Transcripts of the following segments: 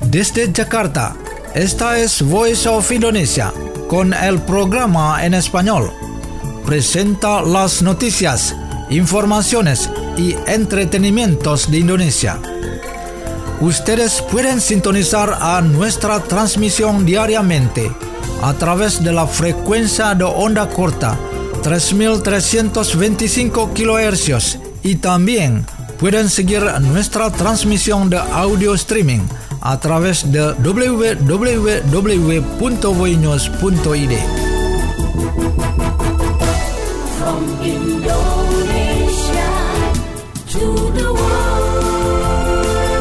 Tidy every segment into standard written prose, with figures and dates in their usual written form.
Desde Jakarta, esta es Voice of Indonesia, con el programa en español. Presenta las noticias, informaciones y entretenimientos de Indonesia. Ustedes pueden sintonizar a nuestra transmisión diariamente a través de la frecuencia de onda corta 3.325 kHz y también pueden seguir nuestra transmisión de audio streaming a través de www.voinews.id. From Indonesia to the world.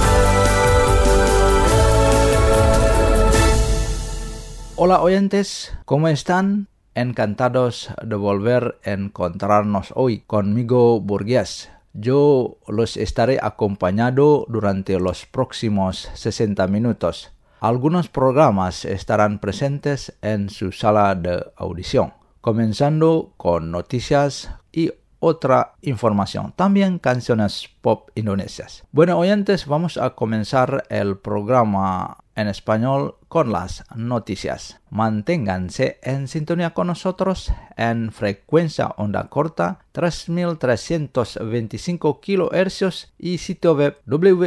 Hola oyentes, ¿cómo están? Encantados de volver a encontrarnos hoy conmigo, Burgués. Yo los estaré acompañando durante los próximos 60 minutos. Algunos programas estarán presentes en su sala de audición, comenzando con noticias y otra información, también canciones pop indonesias. Bueno, oyentes, vamos a comenzar el programa en español con las noticias. Manténganse en sintonía con nosotros en frecuencia onda corta 3.325 kHz y sitio web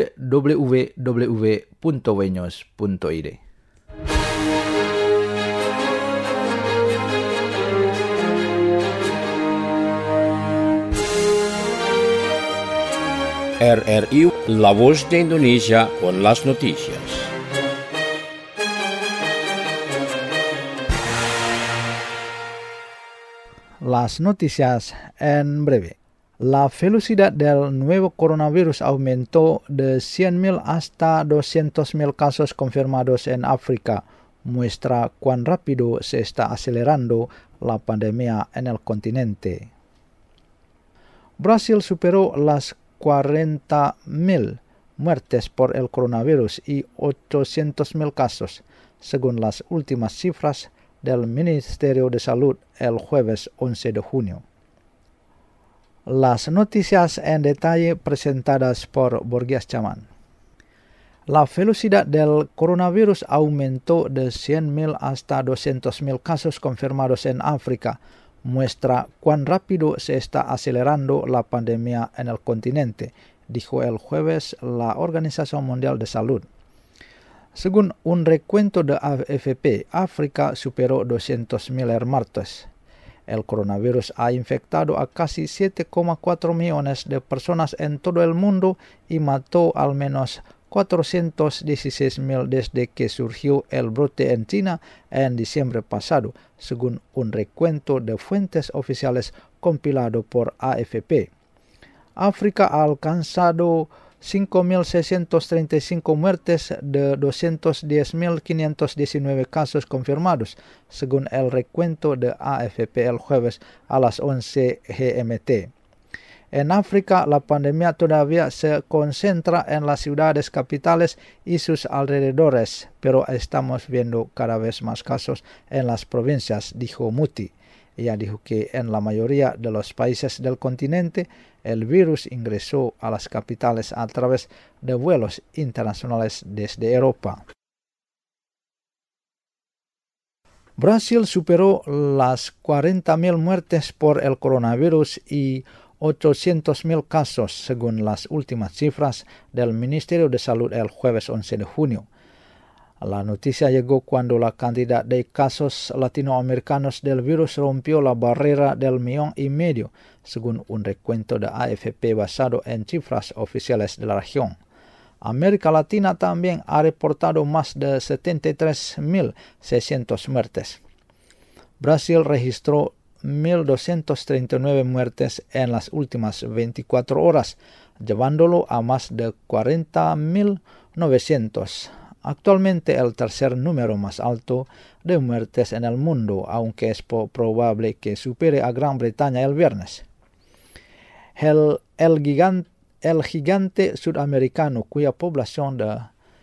www.voinews.id. RRI, La Voz de Indonesia con las noticias. Las noticias en breve. La velocidad del nuevo coronavirus aumentó de 100.000 hasta 200.000 casos confirmados en África. Muestra cuán rápido se está acelerando la pandemia en el continente. Brasil superó las 40.000 muertes por el coronavirus y 800.000 casos, según las últimas cifras del Ministerio de Salud el jueves 11 de junio. Las noticias en detalle presentadas por Burgués Chamán. La velocidad del coronavirus aumentó de 100.000 hasta 200.000 casos confirmados en África. Muestra cuán rápido se está acelerando la pandemia en el continente, dijo el jueves la Organización Mundial de Salud. Según un recuento de AFP, África superó 200.000 muertes. El coronavirus ha infectado a casi 7,4 millones de personas en todo el mundo y mató al menos 416.000 desde que surgió el brote en China en diciembre pasado, según un recuento de fuentes oficiales compilado por AFP. África ha alcanzado 5.635 muertes de 210.519 casos confirmados, según el recuento de AFP el jueves a las 11 GMT. En África, la pandemia todavía se concentra en las ciudades capitales y sus alrededores, pero estamos viendo cada vez más casos en las provincias, dijo Muti. Ella dijo que en la mayoría de los países del continente, el virus ingresó a las capitales a través de vuelos internacionales desde Europa. Brasil superó las 40.000 muertes por el coronavirus y 800.000 casos, según las últimas cifras del Ministerio de Salud el jueves 11 de junio. La noticia llegó cuando la cantidad de casos latinoamericanos del virus rompió la barrera del 1,5 millones, según un recuento de AFP basado en cifras oficiales de la región. América Latina también ha reportado más de 73.600 muertes. Brasil registró 1.239 muertes en las últimas 24 horas, llevándolo a más de 40.900. Actualmente el tercer número más alto de muertes en el mundo, aunque es probable que supere a Gran Bretaña el viernes. El gigante sudamericano, cuya población de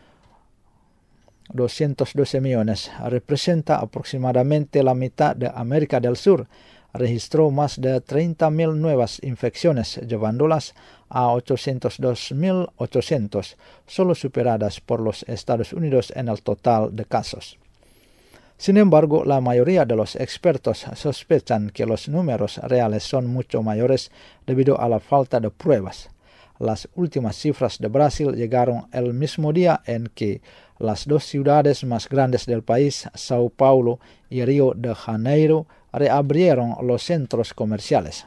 212 millones representa aproximadamente la mitad de América del Sur, registró más de 30.000 nuevas infecciones, llevándolas a 802.800, solo superadas por los Estados Unidos en el total de casos. Sin embargo, la mayoría de los expertos sospechan que los números reales son mucho mayores debido a la falta de pruebas. Las últimas cifras de Brasil llegaron el mismo día en que las dos ciudades más grandes del país, Sao Paulo y Río de Janeiro, reabrieron los centros comerciales.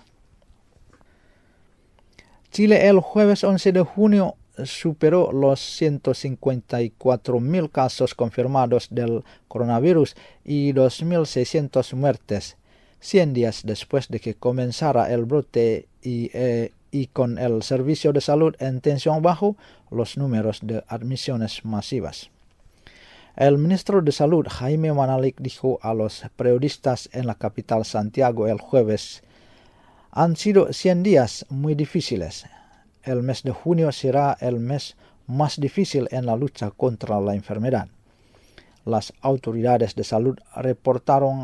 Chile el jueves 11 de junio superó los 154.000 casos confirmados del coronavirus y 2.600 muertes, 100 días después de que comenzara el brote y con el servicio de salud en tensión bajo, los números de admisiones masivas. El ministro de Salud, Jaime Manalik, dijo a los periodistas en la capital Santiago el jueves: han sido 100 días muy difíciles. El mes de junio será el mes más difícil en la lucha contra la enfermedad. Las autoridades de salud reportaron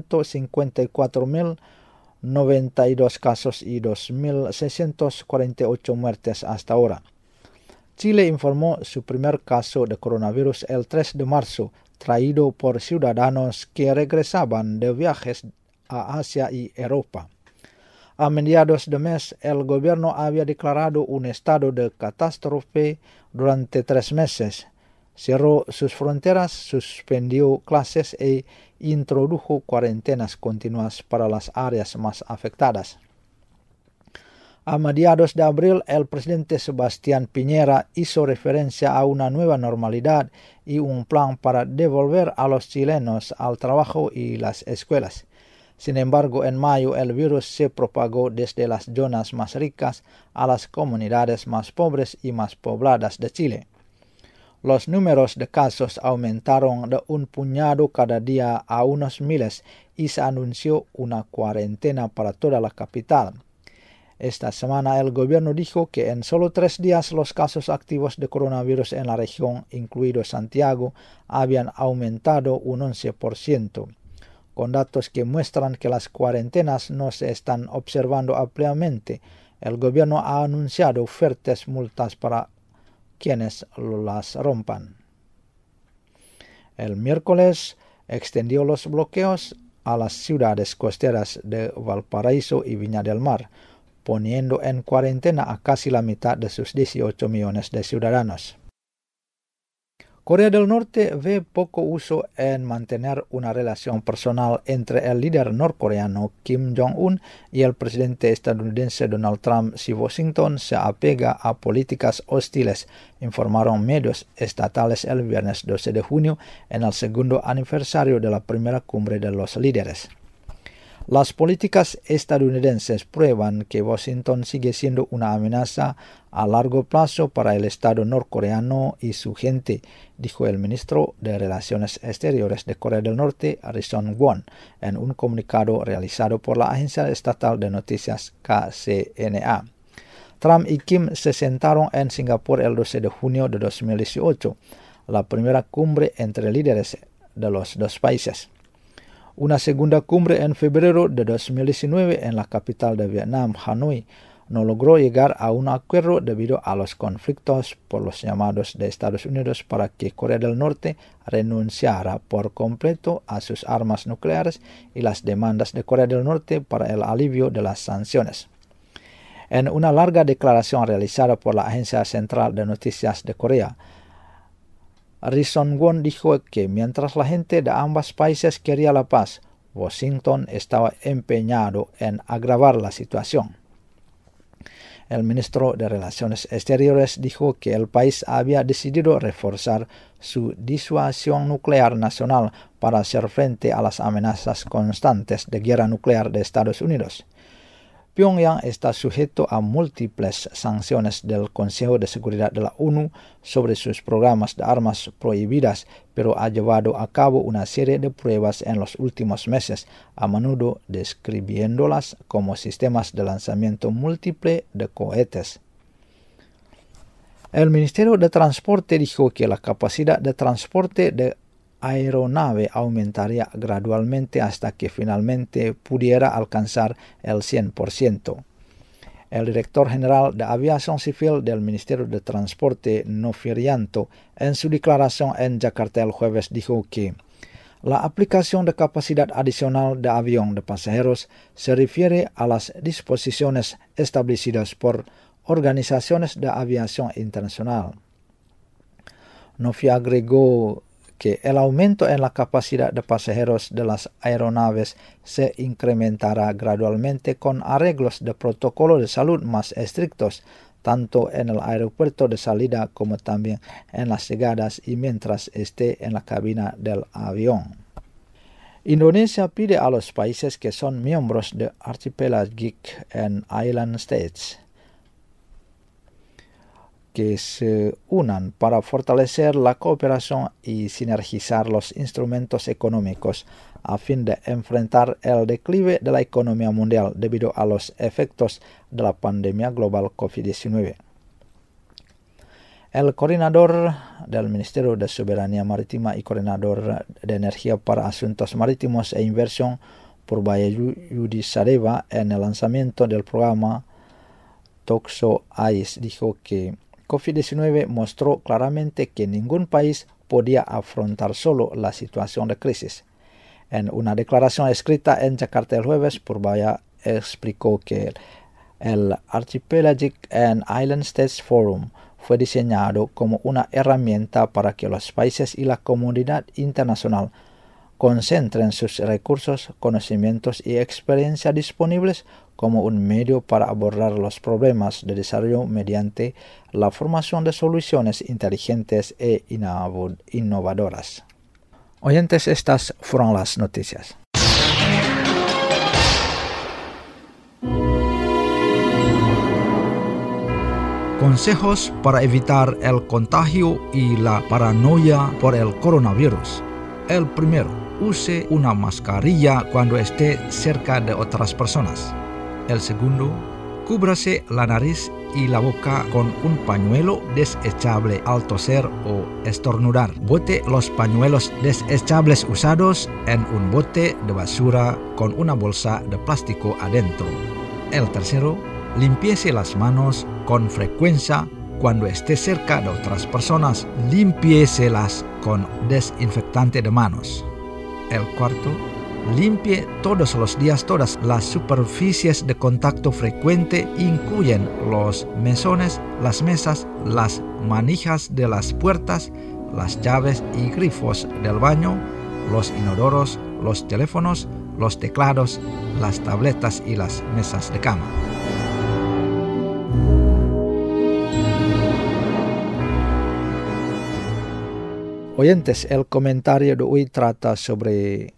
154.092 casos y 2.648 muertes hasta ahora. Chile informó su primer caso de coronavirus el 3 de marzo, traído por ciudadanos que regresaban de viajes a Asia y Europa. A mediados de mes, el gobierno había declarado un estado de catástrofe durante 3 meses. Cerró sus fronteras, suspendió clases e introdujo cuarentenas continuas para las áreas más afectadas. A mediados de abril, el presidente Sebastián Piñera hizo referencia a una nueva normalidad y un plan para devolver a los chilenos al trabajo y las escuelas. Sin embargo, en mayo el virus se propagó desde las zonas más ricas a las comunidades más pobres y más pobladas de Chile. Los números de casos aumentaron de un puñado cada día a unos miles y se anunció una cuarentena para toda la capital. Esta semana el gobierno dijo que en solo 3 días los casos activos de coronavirus en la región, incluido Santiago, habían aumentado un 11%. Con datos que muestran que las cuarentenas no se están observando ampliamente, el gobierno ha anunciado fuertes multas para quienes las rompan. El miércoles extendió los bloqueos a las ciudades costeras de Valparaíso y Viña del Mar, poniendo en cuarentena a casi la mitad de sus 18 millones de ciudadanos. Corea del Norte ve poco uso en mantener una relación personal entre el líder norcoreano Kim Jong-un y el presidente estadounidense Donald Trump si Washington se apega a políticas hostiles, informaron medios estatales el viernes 12 de junio en el segundo aniversario de la primera cumbre de los líderes. Las políticas estadounidenses prueban que Washington sigue siendo una amenaza a largo plazo para el Estado norcoreano y su gente, dijo el ministro de Relaciones Exteriores de Corea del Norte, Ri Son-gwon, en un comunicado realizado por la agencia estatal de noticias KCNA. Trump y Kim se sentaron en Singapur el 12 de junio de 2018, la primera cumbre entre líderes de los dos países. Una segunda cumbre en febrero de 2019 en la capital de Vietnam, Hanoi, no logró llegar a un acuerdo debido a los conflictos por los llamados de Estados Unidos para que Corea del Norte renunciara por completo a sus armas nucleares y las demandas de Corea del Norte para el alivio de las sanciones. En una larga declaración realizada por la Agencia Central de Noticias de Corea, Ri Son-gwon dijo que mientras la gente de ambos países quería la paz, Washington estaba empeñado en agravar la situación. El ministro de Relaciones Exteriores dijo que el país había decidido reforzar su disuasión nuclear nacional para hacer frente a las amenazas constantes de guerra nuclear de Estados Unidos. Pyongyang está sujeto a múltiples sanciones del Consejo de Seguridad de la ONU sobre sus programas de armas prohibidas, pero ha llevado a cabo una serie de pruebas en los últimos meses, a menudo describiéndolas como sistemas de lanzamiento múltiple de cohetes. El Ministerio de Transporte dijo que la capacidad de transporte de aeronave aumentaría gradualmente hasta que finalmente pudiera alcanzar el 100%. El director general de Aviación Civil del Ministerio de Transporte, Nofirianto, en su declaración en Jakarta el jueves dijo que la aplicación de capacidad adicional de avión de pasajeros se refiere a las disposiciones establecidas por organizaciones de aviación internacional. Nofi agregó que el aumento en la capacidad de pasajeros de las aeronaves se incrementará gradualmente con arreglos de protocolo de salud más estrictos, tanto en el aeropuerto de salida como también en las llegadas y mientras esté en la cabina del avión. Indonesia pide a los países que son miembros de Archipelagic and Island States que se unan para fortalecer la cooperación y sinergizar los instrumentos económicos a fin de enfrentar el declive de la economía mundial debido a los efectos de la pandemia global COVID-19. El coordinador del Ministerio de Soberanía Marítima y coordinador de Energía para Asuntos Marítimos e Inversión, Purbayudi Sadeva, en el lanzamiento del programa Tokso AIS, dijo que COVID-19 mostró claramente que ningún país podía afrontar solo la situación de crisis. En una declaración escrita en Jakarta el jueves, Purbaya explicó que el Archipelagic and Island States Forum fue diseñado como una herramienta para que los países y la comunidad internacional concentren sus recursos, conocimientos y experiencia disponibles como un medio para abordar los problemas de desarrollo mediante la formación de soluciones inteligentes e innovadoras. Oyentes, estas fueron las noticias. Consejos para evitar el contagio y la paranoia por el coronavirus. El primero, use una mascarilla cuando esté cerca de otras personas. El segundo, cúbrase la nariz y la boca con un pañuelo desechable al toser o estornudar. Bote los pañuelos desechables usados en un bote de basura con una bolsa de plástico adentro. El tercero, límpiese las manos con frecuencia cuando esté cerca de otras personas. Límpieselas con desinfectante de manos. El cuarto, limpie todos los días todas las superficies de contacto frecuente, incluyen los mesones, las mesas, las manijas de las puertas, las llaves y grifos del baño, los inodoros, los teléfonos, los teclados, las tabletas y las mesas de cama. Oyentes, el comentario de hoy trata sobre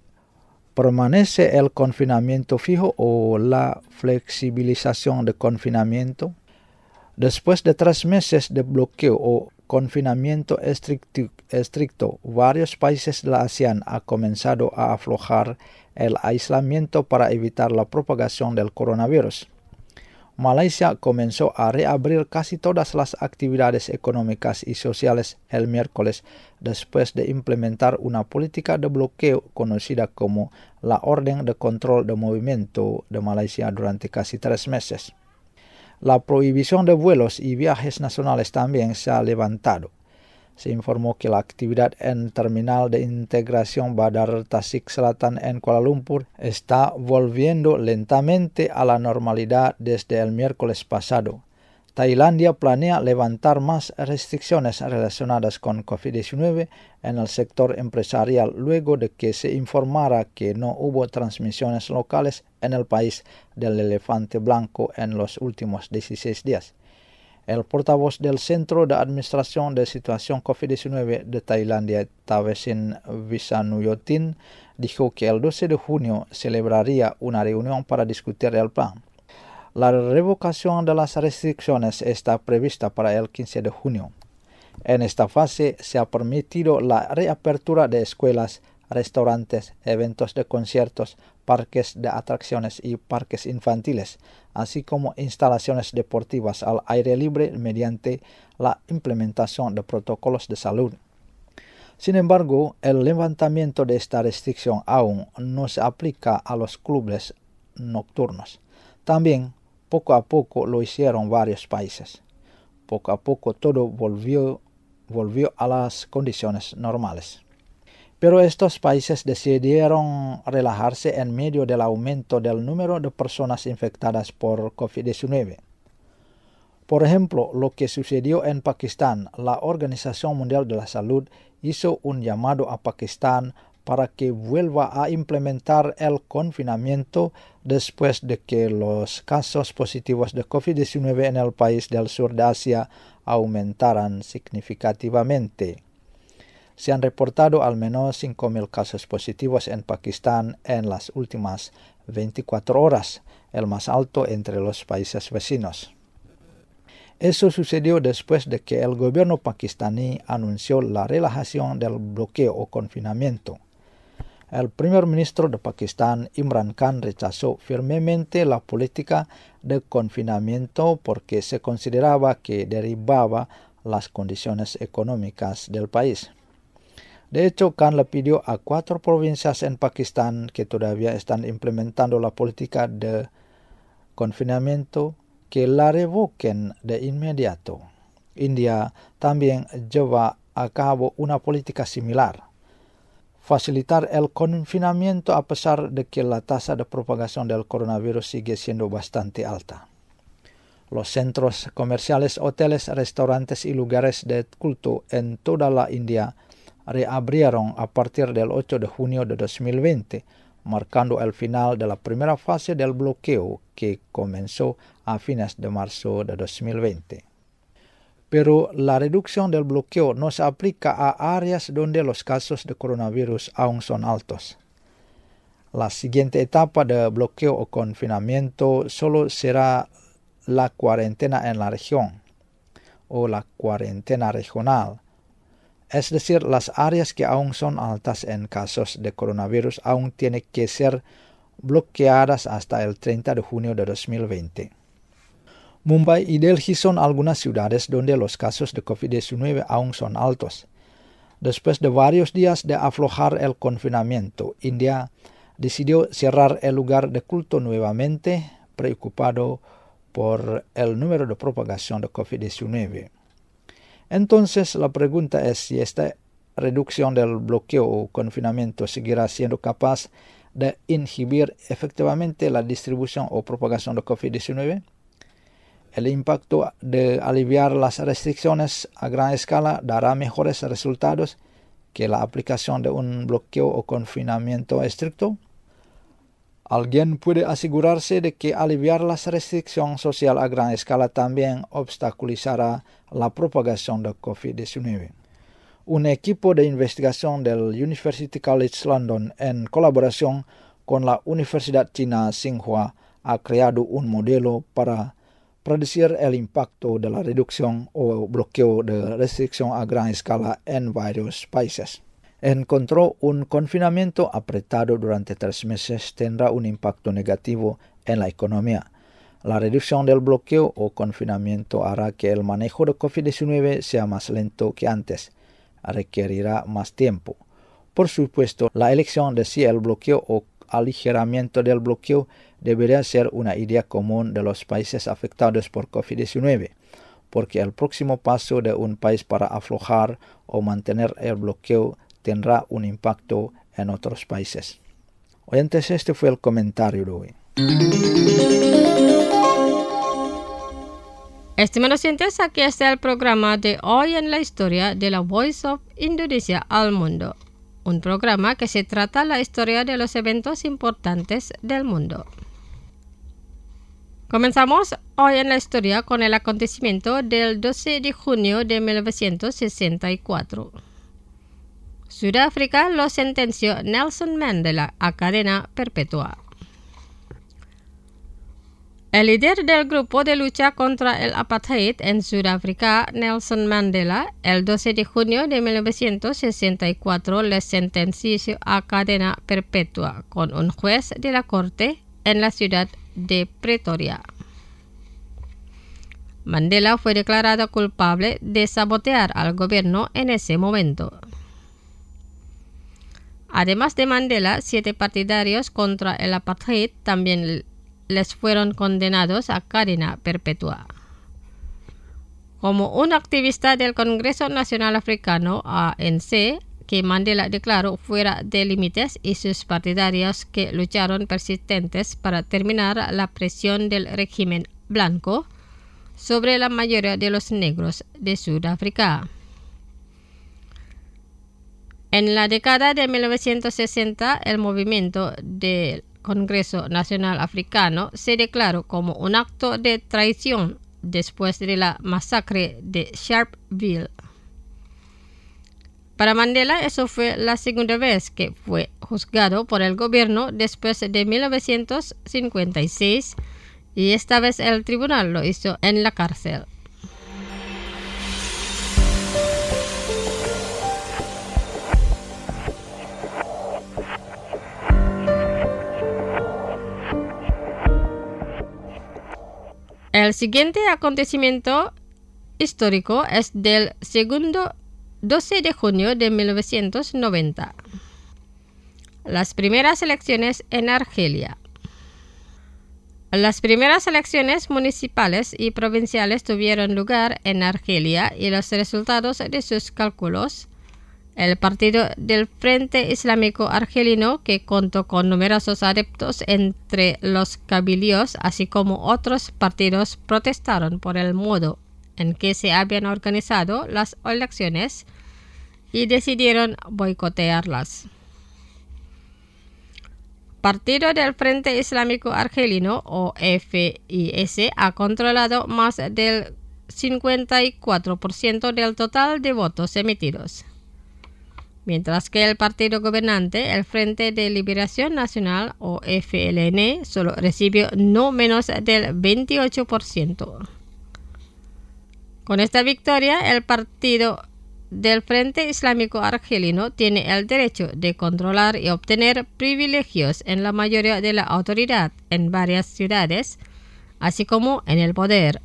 ¿permanece el confinamiento fijo o la flexibilización de confinamiento? Después de 3 meses de bloqueo o confinamiento estricto, varios países de la ASEAN han comenzado a aflojar el aislamiento para evitar la propagación del coronavirus. Malaysia comenzó a reabrir casi todas las actividades económicas y sociales el miércoles después de implementar una política de bloqueo conocida como la Orden de Control de Movimiento de Malaysia durante casi 3 meses. La prohibición de vuelos y viajes nacionales también se ha levantado. Se informó que la actividad en Terminal de Integración Bandar Tasik Selatan en Kuala Lumpur está volviendo lentamente a la normalidad desde el miércoles pasado. Tailandia planea levantar más restricciones relacionadas con COVID-19 en el sector empresarial luego de que se informara que no hubo transmisiones locales en el país del elefante blanco en los últimos 16 días. El portavoz del Centro de Administración de Situación COVID-19 de Tailandia, Tavesin Visanuyotin, dijo que el 12 de junio celebraría una reunión para discutir el plan. La revocación de las restricciones está prevista para el 15 de junio. En esta fase se ha permitido la reapertura de escuelas, restaurantes, eventos de conciertos, parques de atracciones y parques infantiles, así como instalaciones deportivas al aire libre mediante la implementación de protocolos de salud. Sin embargo, el levantamiento de esta restricción aún no se aplica a los clubes nocturnos. También poco a poco lo hicieron varios países. Poco a poco todo volvió a las condiciones normales. Pero estos países decidieron relajarse en medio del aumento del número de personas infectadas por COVID-19. Por ejemplo, lo que sucedió en Pakistán, la Organización Mundial de la Salud hizo un llamado a Pakistán para que vuelva a implementar el confinamiento después de que los casos positivos de COVID-19 en el país del sur de Asia aumentaran significativamente. Se han reportado al menos 5.000 casos positivos en Pakistán en las últimas 24 horas, el más alto entre los países vecinos. Eso sucedió después de que el gobierno pakistaní anunció la relajación del bloqueo o confinamiento. El primer ministro de Pakistán, Imran Khan, rechazó firmemente la política de confinamiento porque se consideraba que derribaba las condiciones económicas del país. De hecho, Khan le pidió a 4 provincias en Pakistán que todavía están implementando la política de confinamiento que la revoquen de inmediato. India también lleva a cabo una política similar. Facilitar el confinamiento a pesar de que la tasa de propagación del coronavirus sigue siendo bastante alta. Los centros comerciales, hoteles, restaurantes y lugares de culto en toda la India reabrieron a partir del 8 de junio de 2020, marcando el final de la primera fase del bloqueo que comenzó a fines de marzo de 2020. Pero la reducción del bloqueo no se aplica a áreas donde los casos de coronavirus aún son altos. La siguiente etapa de bloqueo o confinamiento solo será la cuarentena en la región o la cuarentena regional. Es decir, las áreas que aún son altas en casos de coronavirus aún tienen que ser bloqueadas hasta el 30 de junio de 2020. Mumbai y Delhi son algunas ciudades donde los casos de COVID-19 aún son altos. Después de varios días de aflojar el confinamiento, India decidió cerrar el lugar de culto nuevamente, preocupado por el número de propagación de COVID-19. Entonces, la pregunta es si esta reducción del bloqueo o confinamiento seguirá siendo capaz de inhibir efectivamente la distribución o propagación de COVID-19. El impacto de aliviar las restricciones a gran escala dará mejores resultados que la aplicación de un bloqueo o confinamiento estricto. Alguien puede asegurarse de que aliviar la restricción social a gran escala también obstaculizará la propagación de COVID-19. Un equipo de investigación del University College London, en colaboración con la Universidad China Tsinghua, ha creado un modelo para predecir el impacto de la reducción o bloqueo de restricción a gran escala en varios países. Encontró un confinamiento apretado durante 3 meses tendrá un impacto negativo en la economía. La reducción del bloqueo o confinamiento hará que el manejo de COVID-19 sea más lento que antes. Requerirá más tiempo. Por supuesto, la elección de si el bloqueo o aligeramiento del bloqueo debería ser una idea común de los países afectados por COVID-19, porque el próximo paso de un país para aflojar o mantener el bloqueo tendrá un impacto en otros países. Oyentes, este fue el comentario de hoy. Estimados oyentes, aquí está el programa de Hoy en la Historia de la Voice of Indonesia al Mundo, un programa que se trata la historia de los eventos importantes del mundo. Comenzamos hoy en la historia con el acontecimiento del 12 de junio de 1964. Sudáfrica lo sentenció Nelson Mandela a cadena perpetua. El líder del grupo de lucha contra el apartheid en Sudáfrica, Nelson Mandela, el 12 de junio de 1964 le sentenció a cadena perpetua con un juez de la corte en la ciudad de Pretoria. Mandela fue declarado culpable de sabotear al gobierno en ese momento. Además de Mandela, 7 partidarios contra el apartheid también les fueron condenados a cadena perpetua. Como un activista del Congreso Nacional Africano, ANC, que Mandela declaró fuera de límites, y sus partidarios que lucharon persistentes para terminar la presión del régimen blanco sobre la mayoría de los negros de Sudáfrica. En la década de 1960, el movimiento del Congreso Nacional Africano se declaró como un acto de traición después de la masacre de Sharpeville. Para Mandela, eso fue la segunda vez que fue juzgado por el gobierno después de 1956, y esta vez el tribunal lo hizo en la cárcel. El siguiente acontecimiento histórico es del segundo 12 de junio de 1990. Las primeras elecciones en Argelia. Las primeras elecciones municipales y provinciales tuvieron lugar en Argelia y los resultados de sus cálculos. El partido del Frente Islámico Argelino, que contó con numerosos adeptos entre los cabilíos, así como otros partidos, protestaron por el modo en que se habían organizado las elecciones y decidieron boicotearlas. Partido del Frente Islámico Argelino, o FIS, ha controlado más del 54% del total de votos emitidos, mientras que el partido gobernante, el Frente de Liberación Nacional, o FLN, solo recibió no menos del 28%. Con esta victoria, el partido del Frente Islámico Argelino tiene el derecho de controlar y obtener privilegios en la mayoría de la autoridad en varias ciudades, así como en el poder.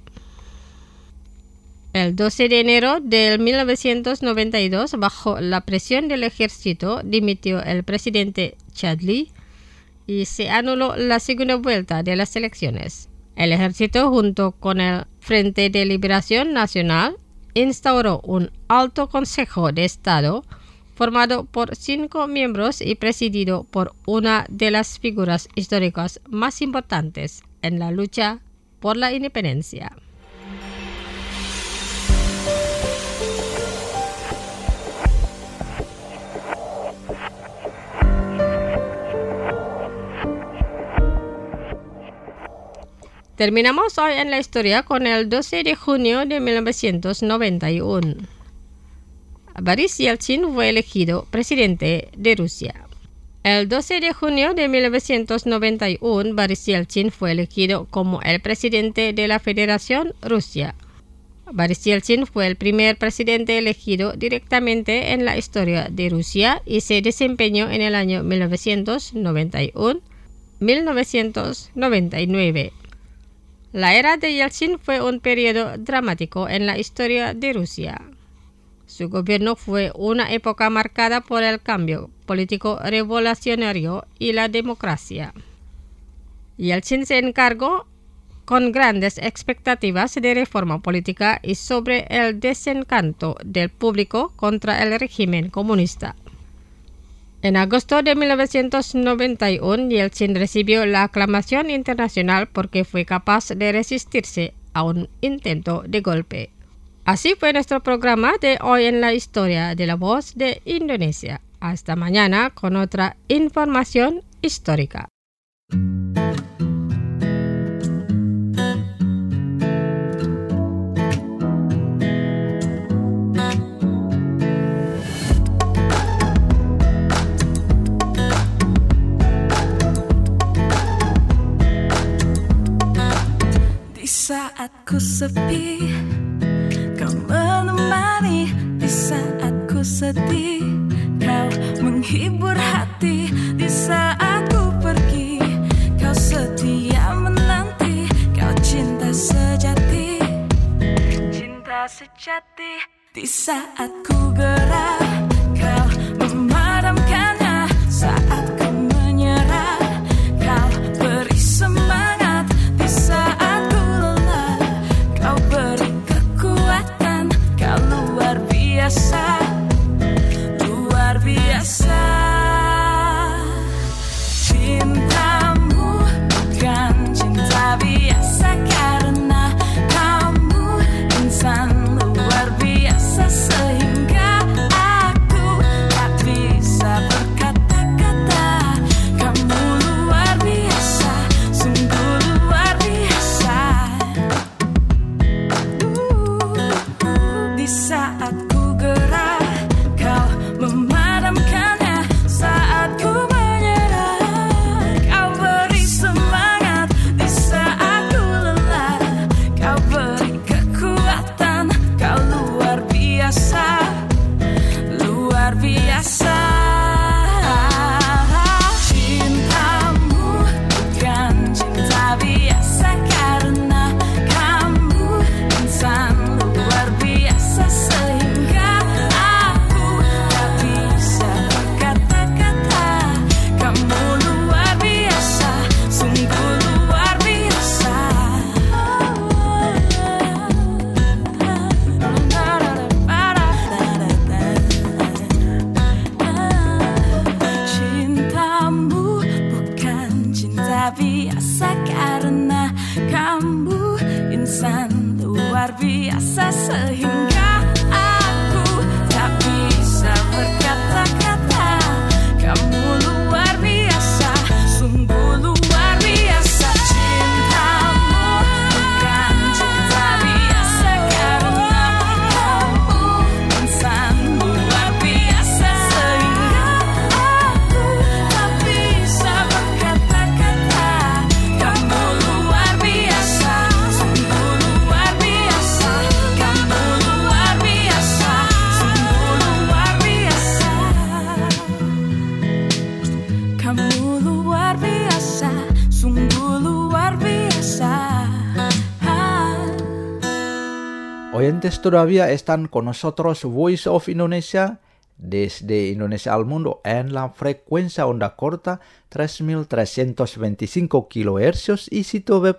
El 12 de enero de 1992, bajo la presión del ejército, dimitió el presidente Chadli y se anuló la segunda vuelta de las elecciones. El ejército, junto con el Frente de Liberación Nacional, instauró un alto consejo de Estado formado por 5 miembros y presidido por una de las figuras históricas más importantes en la lucha por la independencia. Terminamos hoy en la historia con el 12 de junio de 1991. Boris Yeltsin fue elegido presidente de Rusia. El 12 de junio de 1991, Boris Yeltsin fue elegido como el presidente de la Federación Rusa. Boris Yeltsin fue el primer presidente elegido directamente en la historia de Rusia y se desempeñó en el año 1991-1999. La era de Yeltsin fue un periodo dramático en la historia de Rusia. Su gobierno fue una época marcada por el cambio político revolucionario y la democracia. Yeltsin se encargó con grandes expectativas de reforma política y sobre el desencanto del público contra el régimen comunista. En agosto de 1991, Yeltsin recibió la aclamación internacional porque fue capaz de resistirse a un intento de golpe. Así fue nuestro programa de hoy en la historia de La Voz de Indonesia. Hasta mañana con otra información histórica. Di saat ku sepi, kau menemani. Di saat ku sedih, kau menghibur hati. Di saat ku pergi, kau setia menanti. Kau cinta sejati, cinta sejati. Di saat ku gerah, kau memadamkannya. Saat ku menyerah, kau beri semangat. biasa karena kamu insan luar biasa sehingga aku tak bisa berkata-kata. Kamu luar biasa, sungguh luar biasa. Cintamu bukan cinta biasa karena kamu insan luar biasa sehingga aku tak bisa berkata-kata. Kamu luar biasa, sungguh luar biasa. Kamu luar biasa, sungguh luar biasa. Kamu luar biasa, sungguh luar biasa. Oyentes todavía están con nosotros Voice of Indonesia desde Indonesia al mundo en la frecuencia onda corta 3325 kHz y sitio web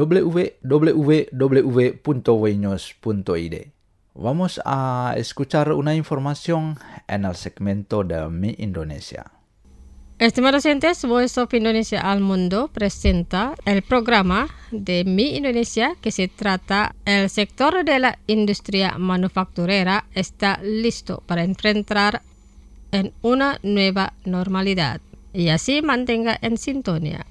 www.voinews.id. Vamos a escuchar una información en el segmento de Mi Indonesia. Estimados oyentes, Voice of Indonesia al Mundo presenta el programa de Mi Indonesia que se trata el sector de la industria manufacturera está listo para enfrentar en una nueva normalidad y así mantenga en sintonía.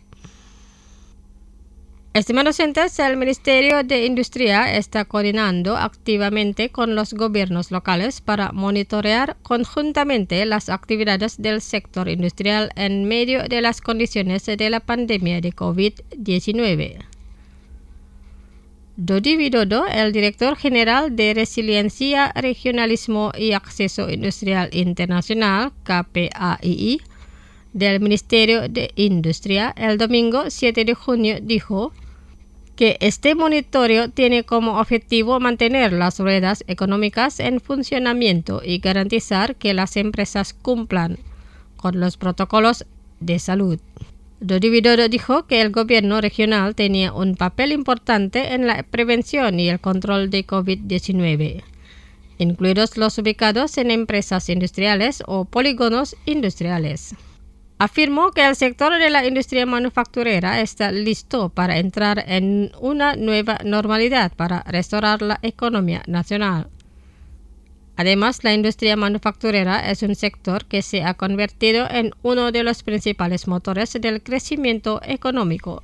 Estimados oyentes, el Ministerio de Industria está coordinando activamente con los gobiernos locales para monitorear conjuntamente las actividades del sector industrial en medio de las condiciones de la pandemia de COVID-19. Dodi Widodo, el director general de Resiliencia, Regionalismo y Acceso Industrial Internacional, KPAII, del Ministerio de Industria, el domingo 7 de junio dijo que este monitoreo tiene como objetivo mantener las ruedas económicas en funcionamiento y garantizar que las empresas cumplan con los protocolos de salud. Dodi Widodo dijo que el gobierno regional tenía un papel importante en la prevención y el control de COVID-19, incluidos los ubicados en empresas industriales o polígonos industriales. Afirmó que el sector de la industria manufacturera está listo para entrar en una nueva normalidad para restaurar la economía nacional. Además, la industria manufacturera es un sector que se ha convertido en uno de los principales motores del crecimiento económico.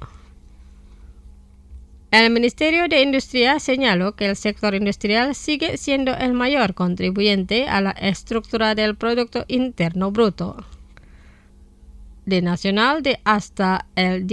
El Ministerio de Industria señaló que el sector industrial sigue siendo el mayor contribuyente a la estructura del Producto Interno Bruto de nacional de hasta el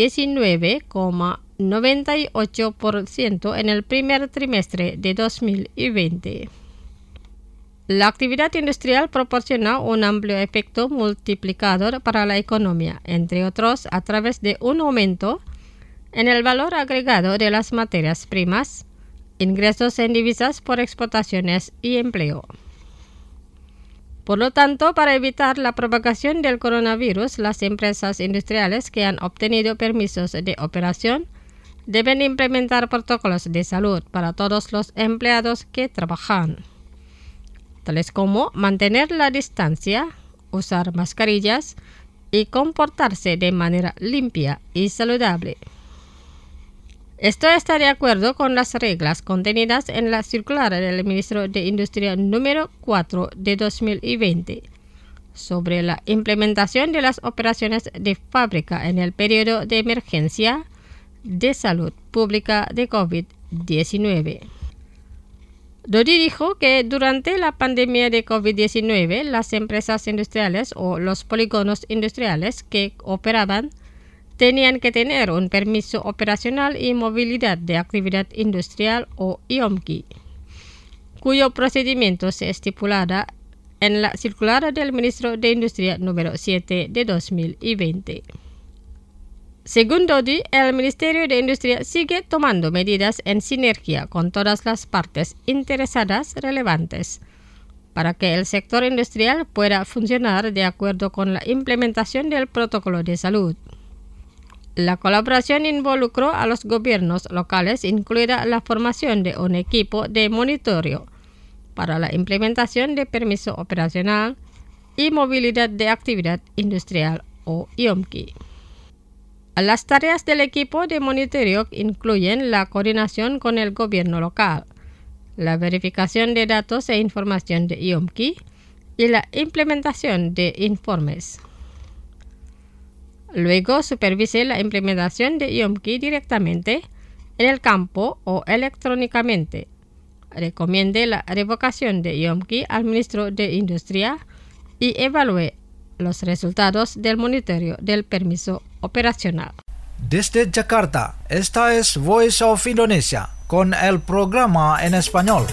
19,98% en el primer trimestre de 2020. La actividad industrial proporciona un amplio efecto multiplicador para la economía, entre otros a través de un aumento en el valor agregado de las materias primas, ingresos en divisas por exportaciones y empleo. Por lo tanto, para evitar la propagación del coronavirus, las empresas industriales que han obtenido permisos de operación deben implementar protocolos de salud para todos los empleados que trabajan, tales como mantener la distancia, usar mascarillas y comportarse de manera limpia y saludable. Esto está de acuerdo con las reglas contenidas en la circular del Ministro de Industria número 4 de 2020 sobre la implementación de las operaciones de fábrica en el periodo de emergencia de salud pública de COVID-19. Dodi dijo que durante la pandemia de COVID-19, las empresas industriales o los polígonos industriales que operaban tenían que tener un permiso operacional y movilidad de actividad industrial o IOMKI, cuyo procedimiento se estipulaba en la circular del Ministro de Industria número 7 de 2020. Según Dodi, el Ministerio de Industria sigue tomando medidas en sinergia con todas las partes interesadas relevantes para que el sector industrial pueda funcionar de acuerdo con la implementación del protocolo de salud. La colaboración involucró a los gobiernos locales, incluida la formación de un equipo de monitoreo para la implementación de permiso operacional y movilidad de actividad industrial o IOMKI. Las tareas del equipo de monitoreo incluyen la coordinación con el gobierno local, la verificación de datos e información de IOMKI y la implementación de informes. Luego supervise la implementación de IOMKI directamente en el campo o electrónicamente. Recomiende la revocación de IOMKI al ministro de Industria y evalúe los resultados del monitoreo del permiso operacional. Desde Jakarta, esta es Voice of Indonesia con el programa en español.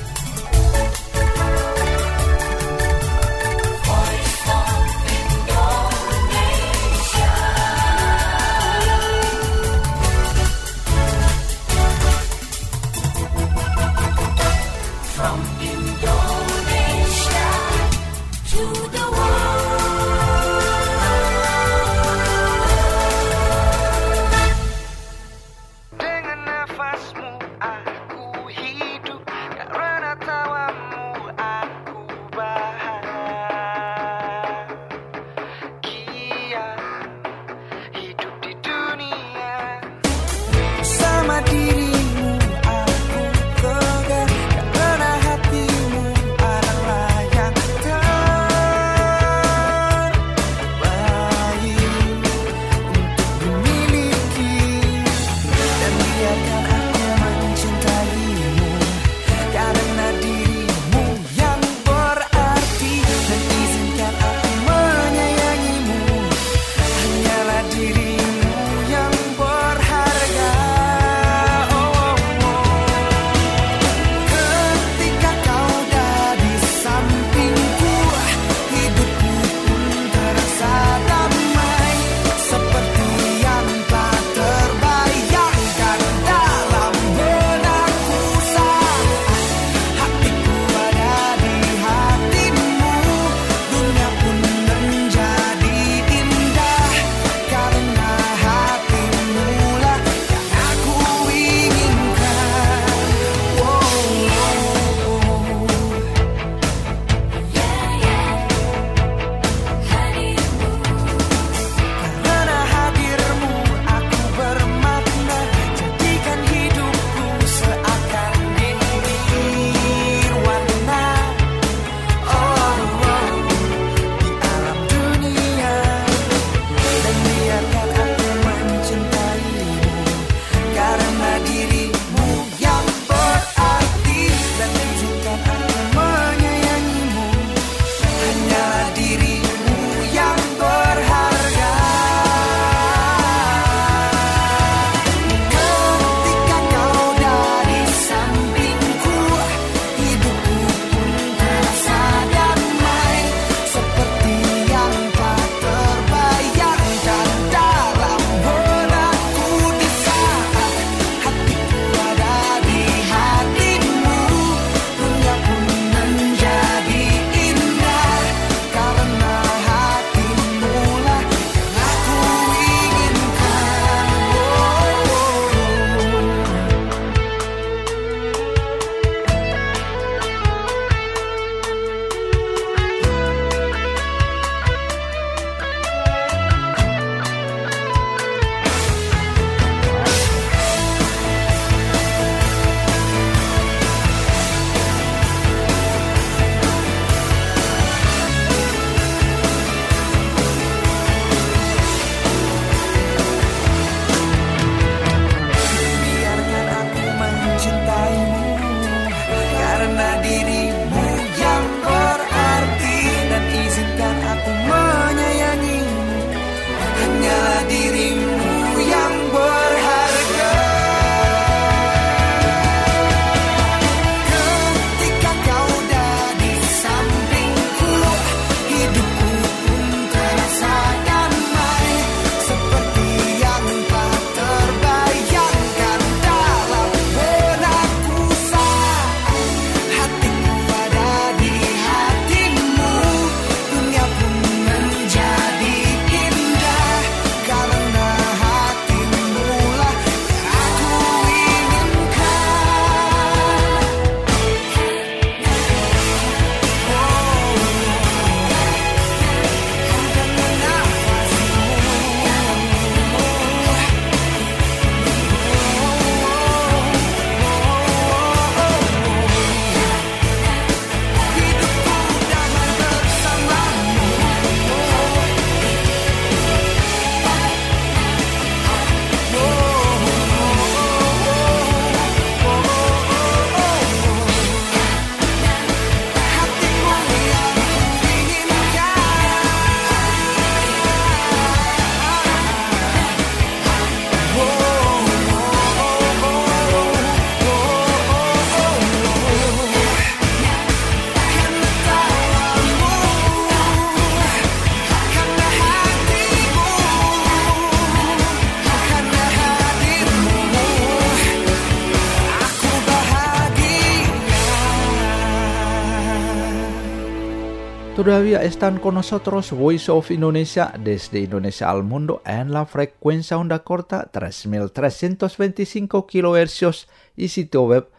Todavía están con nosotros Voice of Indonesia desde Indonesia al mundo en la frecuencia onda corta 3325 kHz y sitio web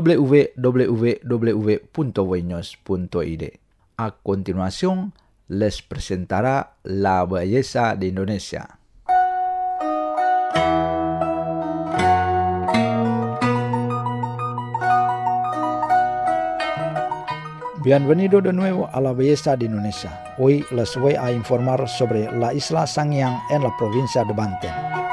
www.voinews.id. A continuación, les presentará La Belleza de Indonesia. Bienvenido de nuevo a La Belleza de Indonesia. Hoy les voy a informar sobre la isla Sangiang en la provincia de Banten.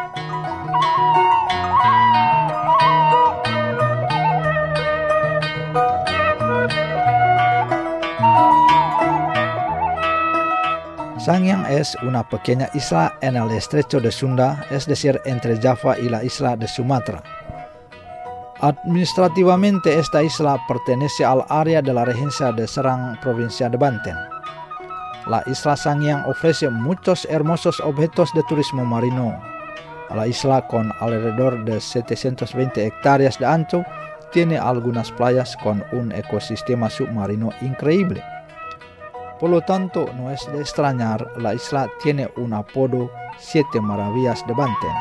Sangiang es una pequeña isla en el estrecho de Sunda, es decir, entre Java y la isla de Sumatra. Administrativamente esta isla pertenece al área de la regencia de Serang, provincia de Banten. La isla Sangiang ofrece muchos hermosos objetos de turismo marino. La isla, con alrededor de 720 hectáreas de ancho, tiene algunas playas con un ecosistema submarino increíble. Por lo tanto, no es de extrañar, la isla tiene un apodo 7 Maravillas de Banten.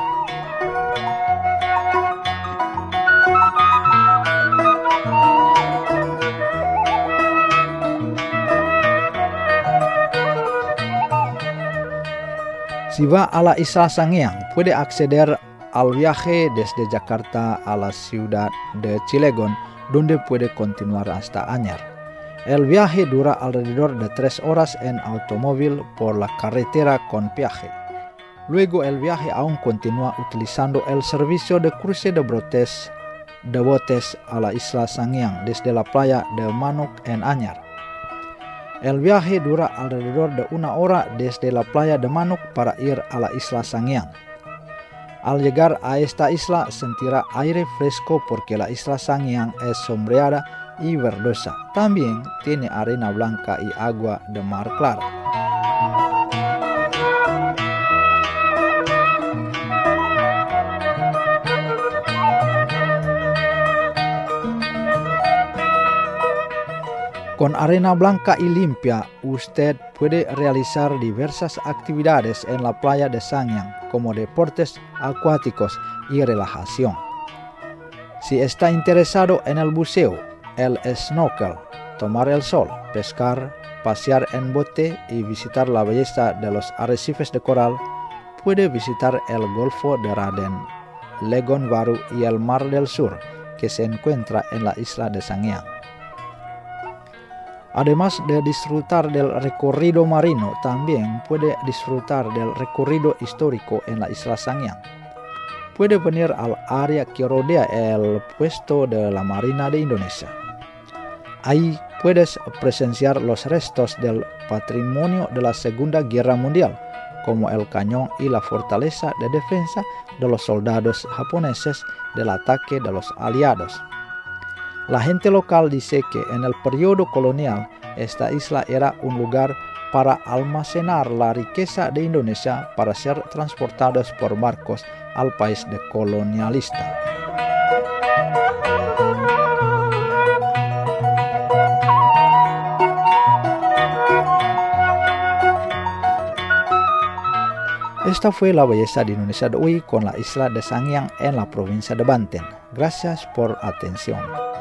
Si va a la isla Sangiang, puede acceder al viaje desde Jakarta a la ciudad de Cilegon, donde puede continuar hasta Anyar. El viaje dura alrededor de 3 horas en automóvil por la carretera con peaje. Luego el viaje aún continúa utilizando el servicio de cruce de botes a la isla Sangiang desde la playa de Manuk en Anyar. El viaje dura alrededor de 1 hora desde la playa de Manuk para ir a la isla Sangiang. Al llegar a esta isla sentirá aire fresco porque la isla Sangiang es sombreada y verdosa. También tiene arena blanca y agua de mar clara. Con arena blanca y limpia, usted puede realizar diversas actividades en la playa de Sangiang, como deportes acuáticos y relajación. Si está interesado en el buceo, el snorkel, tomar el sol, pescar, pasear en bote y visitar la belleza de los arrecifes de coral, puede visitar el Golfo de Raden, Legon Baru y el Mar del Sur, que se encuentra en la isla de Sangiang. Además de disfrutar del recorrido marino, también puede disfrutar del recorrido histórico en la isla Sangiang. Puede venir al área que rodea el puesto de la Marina de Indonesia. Ahí puedes presenciar los restos del patrimonio de la Segunda Guerra Mundial, como el cañón y la fortaleza de defensa de los soldados japoneses del ataque de los aliados. La gente local dice que en el periodo colonial esta isla era un lugar para almacenar la riqueza de Indonesia para ser transportados por barcos al país de colonialista. Esta fue la belleza de Indonesia de hoy con la isla de Sangiang en la provincia de Banten. Gracias por atención.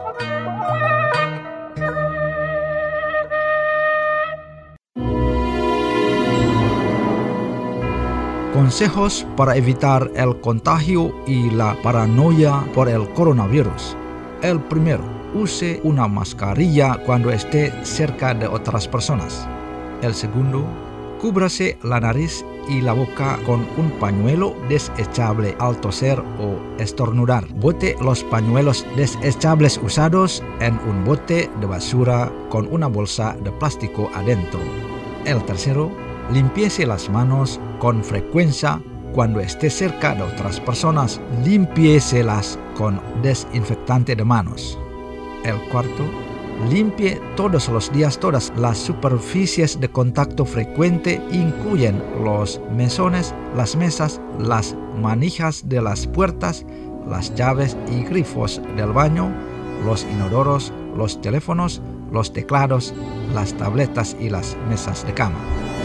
Consejos para evitar el contagio y la paranoia por el coronavirus. El primero, use una mascarilla cuando esté cerca de otras personas. El segundo, cúbrase la nariz y la boca con un pañuelo desechable al toser o estornudar. Bote los pañuelos desechables usados en un bote de basura con una bolsa de plástico adentro. El tercero, limpiese las manos con frecuencia cuando esté cerca de otras personas. Limpiéselas con desinfectante de manos. El cuarto, limpie todos los días todas las superficies de contacto frecuente, incluyen los mesones, las mesas, las manijas de las puertas, las llaves y grifos del baño, los inodoros, los teléfonos, los teclados, las tabletas y las mesas de cama.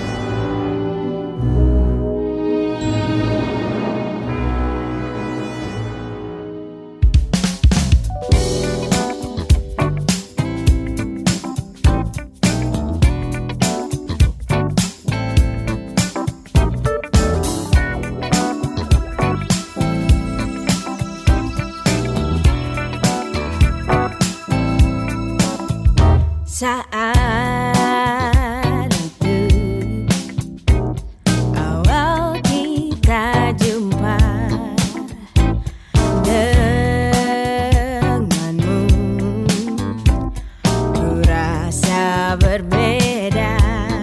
Saat itu awal kita jumpa denganmu, ku rasa berbeda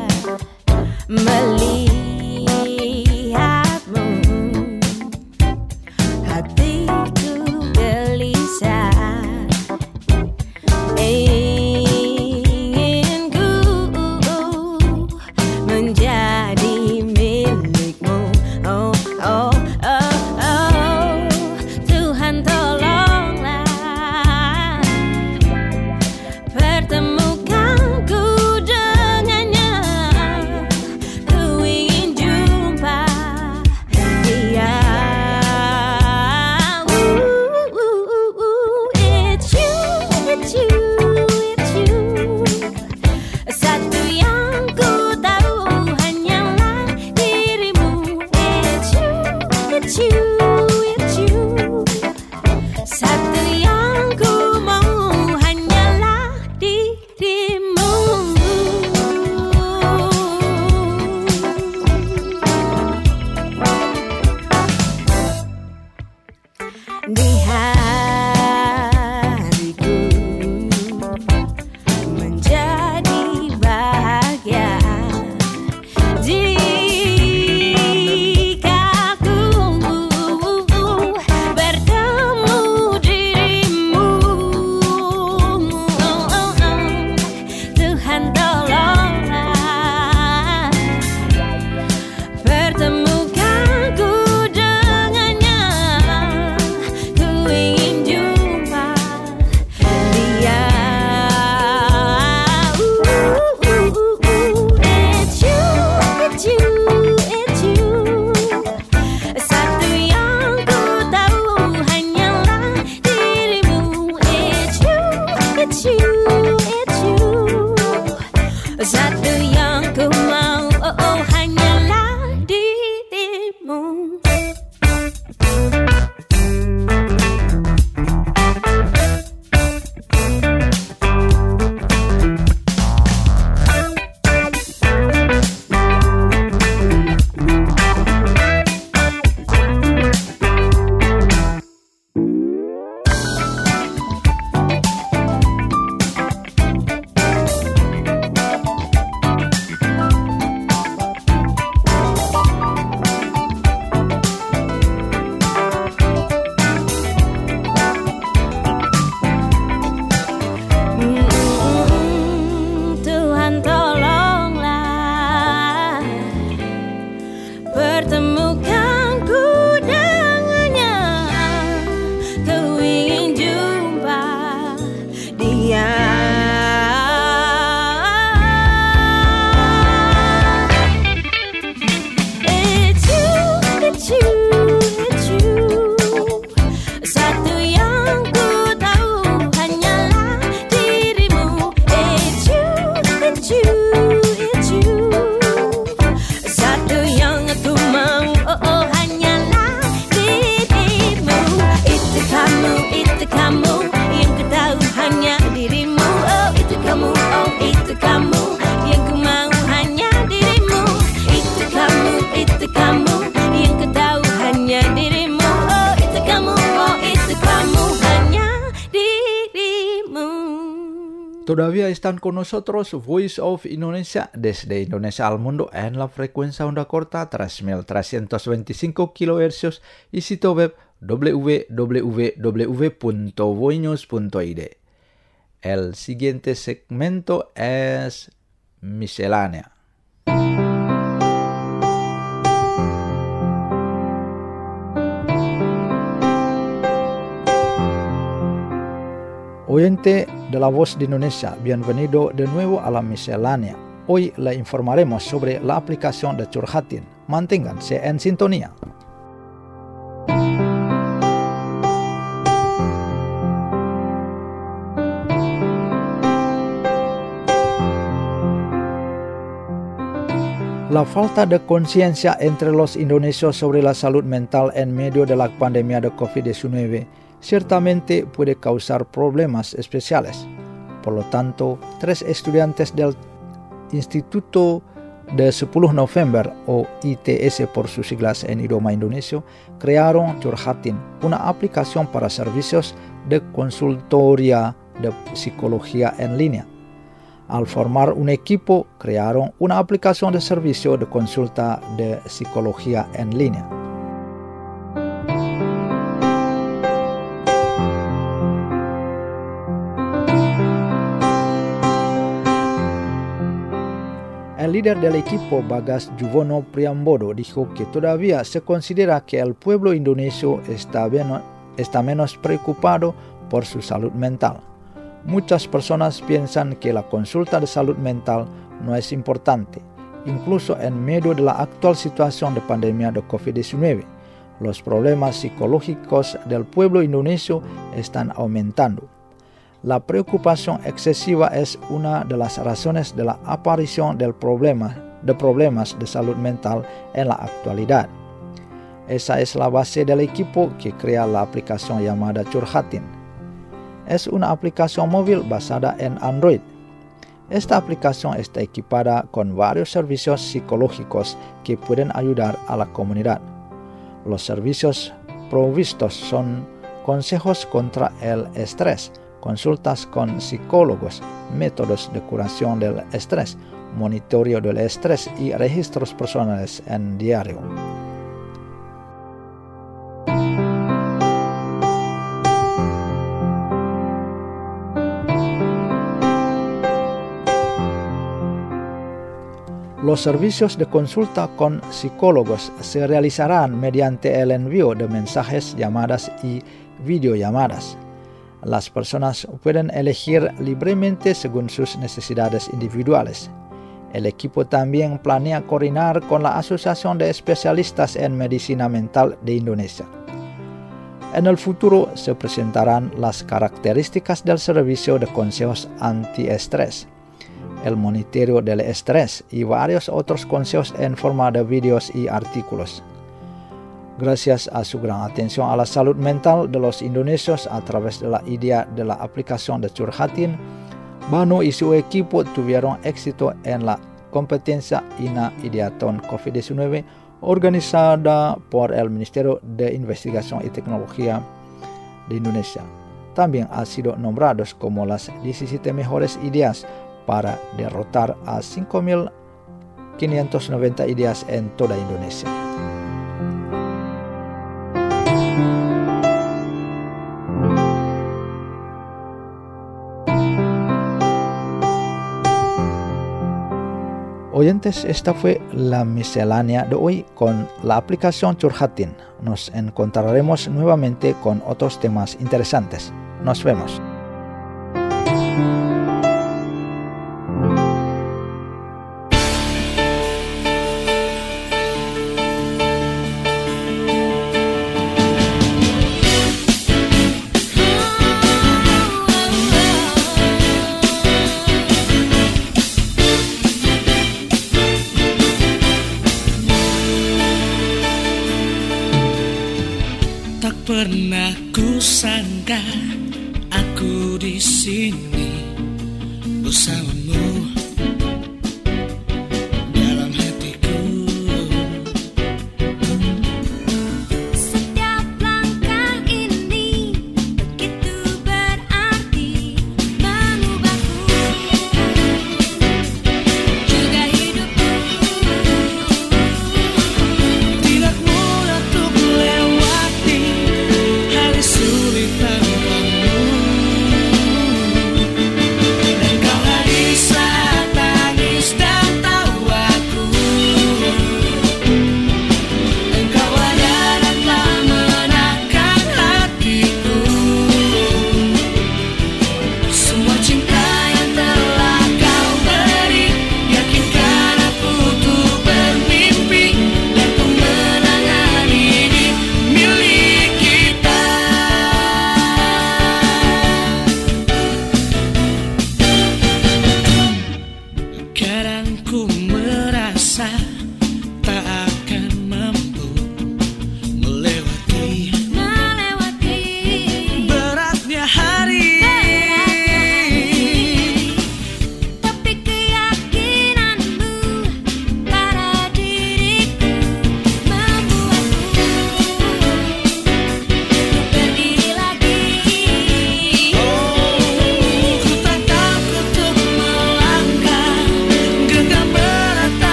melihatmu, hatiku gelisah. Di hariku menjadi bahagia jika ku bertemu dirimu. Tuhan tolonglah pertemukan ku dengannya. Satu yang ku mau, hanyalah dirimu. Tuhan tolonglah pertemukan ku dengannya. Ku ingin jumpa dia. It's you. Satu yang ku tahu hanyalah dirimu. It's you. Satu yang aku mau, hanyalah dirimu. Itu kamu yang ku tahu hanya dirimu. Itu kamu yang ku mau hanya dirimu. Itu kamu yang ku tahu hanya dirimu. Itu kamu hanya dirimu. Todavía están con nosotros Voice of Indonesia desde Indonesia al mundo en la frecuencia onda corta 3325 kHz y sitio web www.voinews.id. El siguiente segmento es miscelánea. Oyente de la Voz de Indonesia, bienvenido de nuevo a la miscelánea. Hoy le informaremos sobre la aplicación de Curhatin. Manténganse en sintonía. La falta de conciencia entre los indonesios sobre la salud mental en medio de la pandemia de COVID-19 ciertamente puede causar problemas especiales. Por lo tanto, 3 estudiantes del Instituto de 10 November o ITS por sus siglas en idioma indonesio crearon Curhatin, una aplicación para servicios de consultoría de psicología en línea. Al formar un equipo, crearon una aplicación de servicio de consulta de psicología en línea. El líder del equipo, Bagas Juwono Priambodo, dijo que todavía se considera que el pueblo indonesio está menos preocupado por su salud mental. Muchas personas piensan que la consulta de salud mental no es importante, incluso en medio de la actual situación de pandemia de COVID-19. Los problemas psicológicos del pueblo indonesio están aumentando. La preocupación excesiva es una de las razones de la aparición de problemas de salud mental en la actualidad. Esa es la base del equipo que crea la aplicación llamada Curhatin. Es una aplicación móvil basada en Android. Esta aplicación está equipada con varios servicios psicológicos que pueden ayudar a la comunidad. Los servicios provistos son consejos contra el estrés, consultas con psicólogos, métodos de curación del estrés, monitoreo del estrés y registros personales en diario. Los servicios de consulta con psicólogos se realizarán mediante el envío de mensajes, llamadas y videollamadas. Las personas pueden elegir libremente según sus necesidades individuales. El equipo también planea coordinar con la Asociación de Especialistas en Medicina Mental de Indonesia. En el futuro se presentarán las características del servicio de consejos antiestrés, el monitoreo del estrés y varios otros consejos en forma de vídeos y artículos. Gracias a su gran atención a la salud mental de los indonesios a través de la idea de la aplicación de Curhatin, Banu y su equipo tuvieron éxito en la competencia INA Ideathon COVID-19 organizada por el Ministerio de Investigación y Tecnología de Indonesia. También han sido nombrados como las 17 mejores ideas para derrotar a 5.590 ideas en toda Indonesia. Oyentes, esta fue la miscelánea de hoy con la aplicación Curhatin. Nos encontraremos nuevamente con otros temas interesantes. Nos vemos. Pernah kusangka aku di sini bersamamu dalam hatiku. Setiap langkah ini begitu berarti mengubahku, juga hidupku. Tidak mudah untuk melewati hari sulit tanpamu, dan kau hadir saat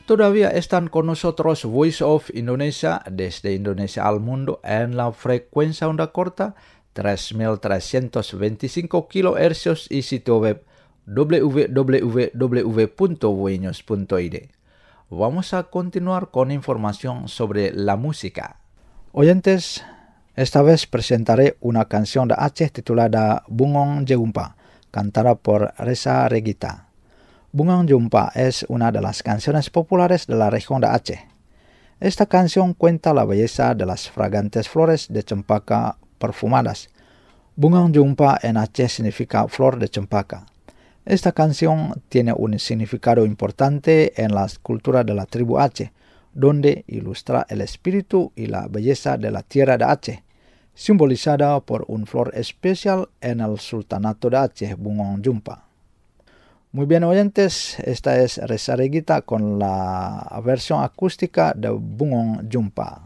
Todavía están con nosotros Voice of Indonesia desde Indonesia al mundo en la frecuencia onda corta 3325 kHz y sitio web www.voinews.id. Vamos a continuar con información sobre la música. Oyentes, esta vez presentaré una canción de Aceh titulada Bungong Jumpa, cantada por Reza Regita. Bungong Jumpa es una de las canciones populares de la región de Aceh. Esta canción cuenta la belleza de las fragantes flores de cempaka perfumadas. Bungong Jumpa en Aceh significa flor de cempaka. Esta canción tiene un significado importante en la cultura de la tribu Aceh, donde ilustra el espíritu y la belleza de la tierra de Aceh, simbolizada por una flor especial en el sultanato de Aceh, Bungong Jumpa. Muy bien, oyentes, esta es Reza Regita con la versión acústica de Bungong Jumpa.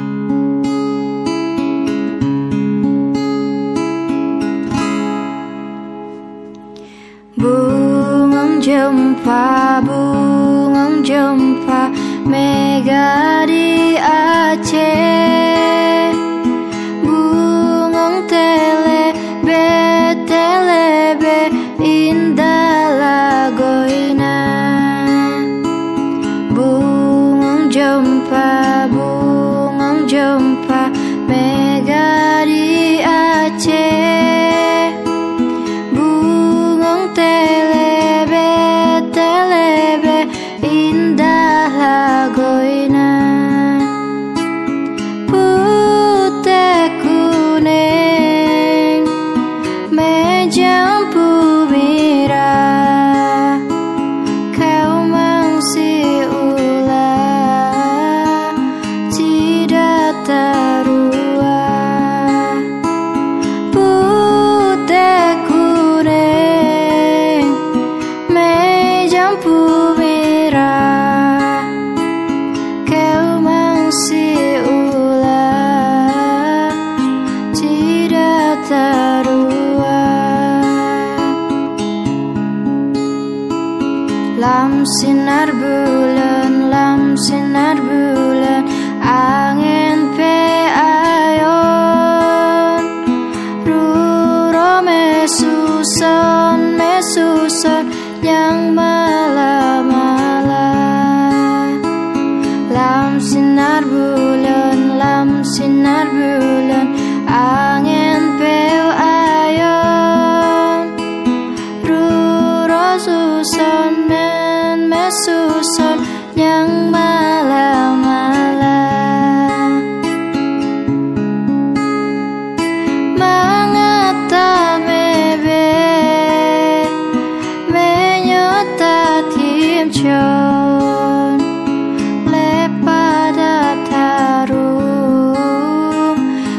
Bungong jumpa, mega di Aceh. Bungong telebe, indah lagoina. Bungong jumpa, mega di Aceh. Bungong telebe, indah lagoina. Putih kuning, menjampu merah. Kau mangsi ulah, tidak terua. Putih kuning, menjampu merah. Kau mangsi ulah, tidak terua. Lam sinar bulan, angin pe ayon. Ruro mesuson, yang malam-malam. Lam sinar bulan, angin pe ayon. Ruro suson, yang malam-malam. Mangata mebe, menyota timcon, lepada tarum,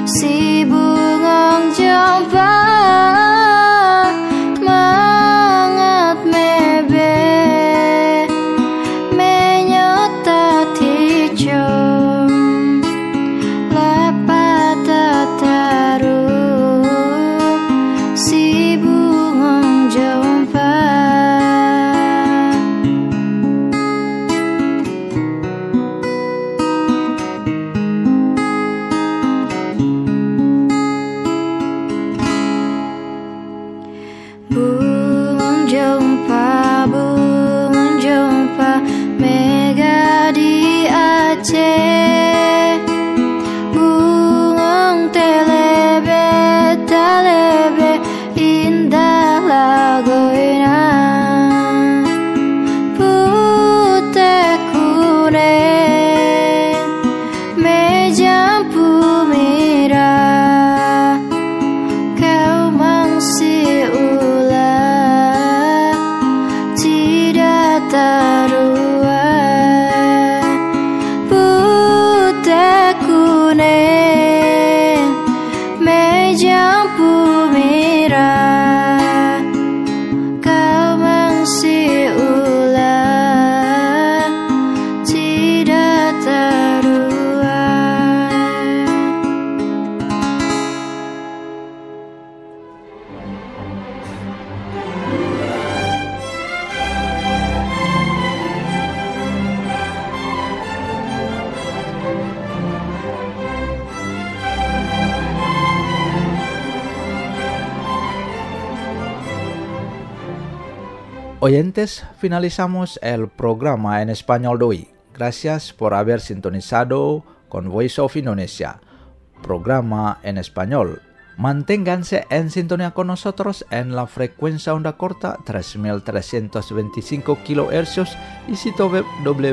Oyentes, finalizamos el programa en español de hoy. Gracias por haber sintonizado con Voice of Indonesia, programa en español. Manténganse en sintonía con nosotros en la frecuencia onda corta 3325 kHz y sitio web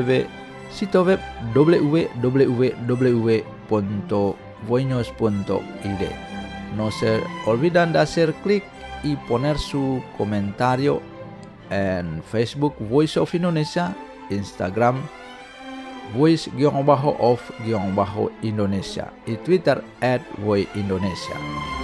www.voinews.id. No se olviden de hacer clic y poner su comentario en Facebook Voice of Indonesia, Instagram Voice_of_Indonesia y Twitter @voiceindonesia.